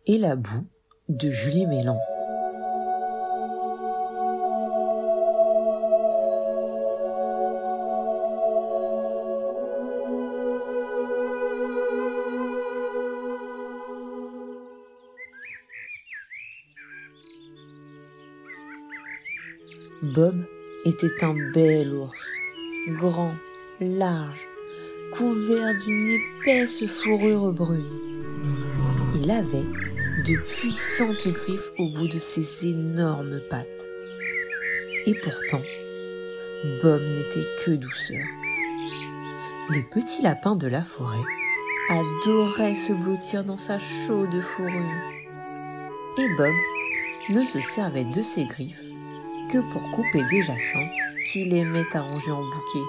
et la boue de Julie Mélan. Bob était un bel ours, grand, large, couvert d'une épaisse fourrure brune. Il avait de puissantes griffes au bout de ses énormes pattes. Et pourtant, Bob n'était que douceur. Les petits lapins de la forêt adoraient se blottir dans sa chaude fourrure. Et Bob ne se servait de ses griffes que pour couper des jacinthes qu'il aimait arranger en bouquets.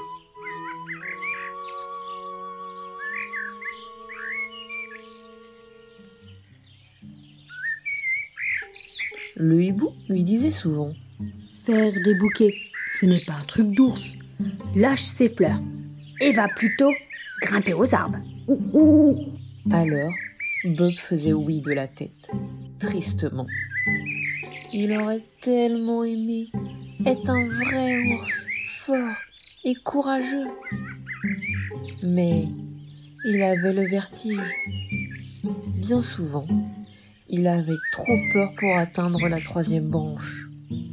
Le hibou lui disait souvent « Faire des bouquets, ce n'est pas un truc d'ours. Lâche ses fleurs et va plutôt grimper aux arbres. » Alors, Bob faisait oui de la tête, tristement. Il aurait tellement aimé être un vrai ours, fort et courageux. Mais il avait le vertige. Bien souvent, il avait trop peur pour atteindre la 3e branche.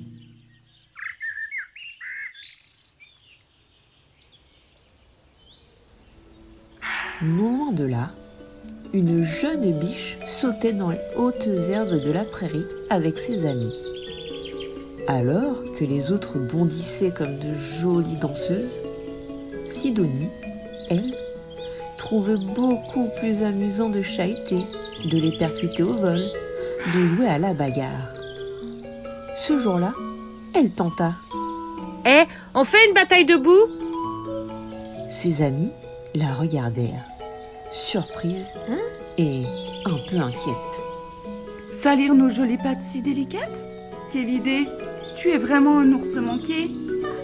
Non loin de là, une jeune biche sautait dans les hautes herbes de la prairie avec ses amis. Alors que les autres bondissaient comme de jolies danseuses, Sidonie, elle, trouvait beaucoup plus amusant de chahuter, de les percuter au vol, de jouer à la bagarre. Ce jour-là, elle tenta. « on fait une bataille debout ?» Ses amis la regardèrent, surprise et un peu inquiète. Salir nos jolies pattes si délicates ? Quelle idée ! Tu es vraiment un ours manqué.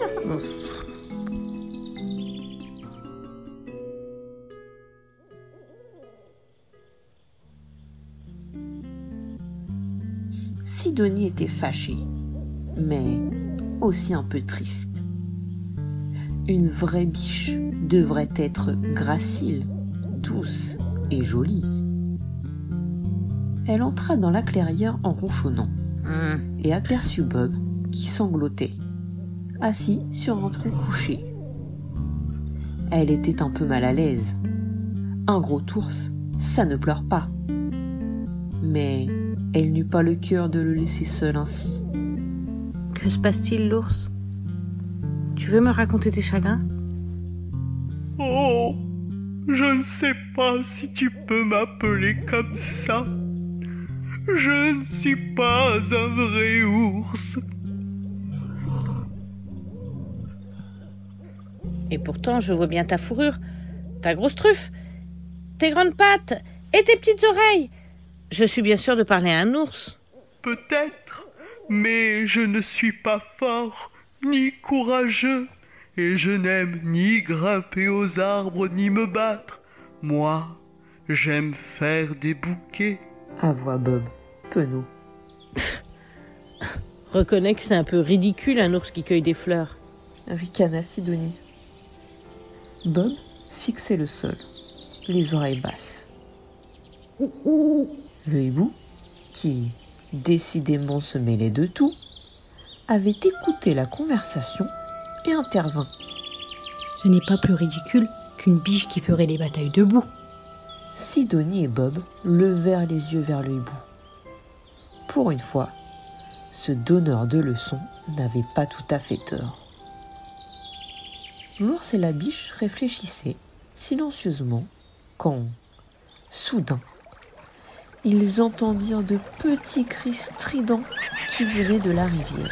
Sidonie était fâchée, mais aussi un peu triste. Une vraie biche devrait être gracile, douce et jolie. Elle entra dans la clairière en ronchonnant et aperçut Bob qui sanglotait, assis sur un tronc couché. Elle était un peu mal à l'aise. Un gros ours, ça ne pleure pas. Mais elle n'eut pas le cœur de le laisser seul ainsi. « Que se passe-t-il, l'ours ? Tu veux me raconter tes chagrins ? » Oh, je ne sais pas si tu peux m'appeler comme ça. Je ne suis pas un vrai ours. Et pourtant, je vois bien ta fourrure, ta grosse truffe, tes grandes pattes et tes petites oreilles. Je suis bien sûre de parler à un ours. Peut-être, mais je ne suis pas fort, ni courageux, et je n'aime ni grimper aux arbres, ni me battre. Moi, j'aime faire des bouquets. Avoua Bob, penaud. Reconnais que c'est un peu ridicule un ours qui cueille des fleurs. Ricana Sidonie. Bob fixait le sol, les oreilles basses. Le hibou, qui décidément se mêlait de tout, avait écouté la conversation et intervint. Ce n'est pas plus ridicule qu'une biche qui ferait des batailles debout. Sidonie et Bob levèrent les yeux vers le hibou. Pour une fois, ce donneur de leçons n'avait pas tout à fait tort. L'ours et la biche réfléchissaient silencieusement quand, soudain, ils entendirent de petits cris stridents qui venaient de la rivière.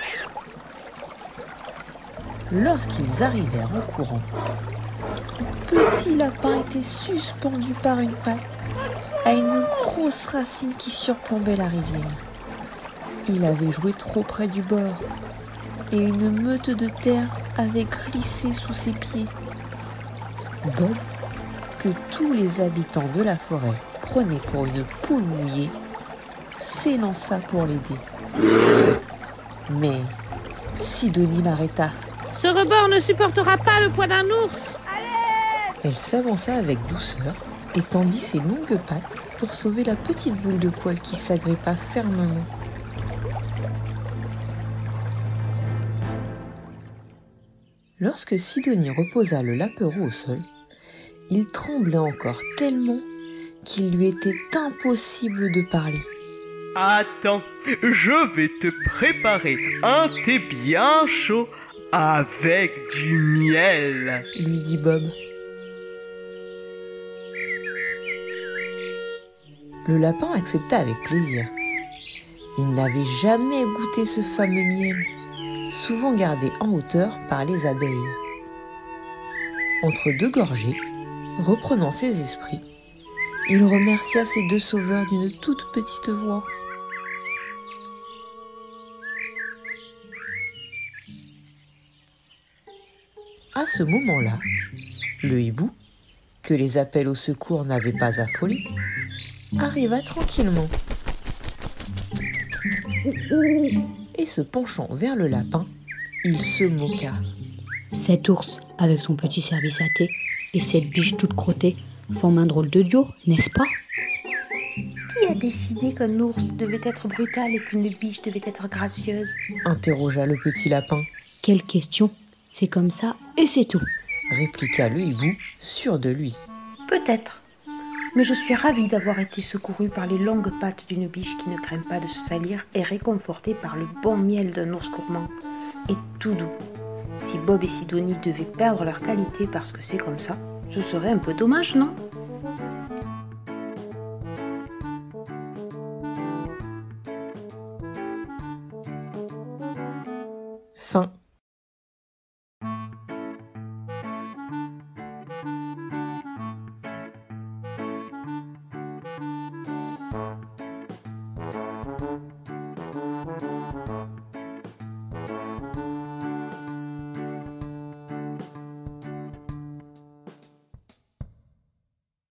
Lorsqu'ils arrivèrent en courant, le petit lapin était suspendu par une patte à une grosse racine qui surplombait la rivière. Il avait joué trop près du bord et une meute de terre avait glissé sous ses pieds. Bob, que tous les habitants de la forêt prenaient pour une poule mouillée, s'élança pour l'aider. Mais Sidonie l'arrêta. Ce rebord ne supportera pas le poids d'un ours. Elle s'avança avec douceur et tendit ses longues pattes pour sauver la petite boule de poil qui s'agrippa fermement. Lorsque Sidonie reposa le lapereau au sol, il tremblait encore tellement qu'il lui était impossible de parler. Attends, je vais te préparer un thé bien chaud avec du miel. Lui dit Bob. Le lapin accepta avec plaisir. Il n'avait jamais goûté ce fameux miel, souvent gardé en hauteur par les abeilles. Entre deux gorgées, reprenant ses esprits, il remercia ses deux sauveurs d'une toute petite voix. À ce moment-là, le hibou, que les appels au secours n'avaient pas affolé, arriva tranquillement. Et se penchant vers le lapin, il se moqua. Cet ours, avec son petit service à thé et cette biche toute crottée, forme un drôle de duo, n'est-ce pas? Qui a décidé qu'un ours devait être brutal et qu'une biche devait être gracieuse? Interrogea le petit lapin. Quelle question? C'est comme ça et c'est tout. Répliqua le hibou, sûr de lui. Peut-être. Mais je suis ravie d'avoir été secourue par les longues pattes d'une biche qui ne craint pas de se salir et réconfortée par le bon miel d'un ours gourmand et tout doux. Si Bob et Sidonie devaient perdre leur qualité parce que c'est comme ça, ce serait un peu dommage, non? Fin.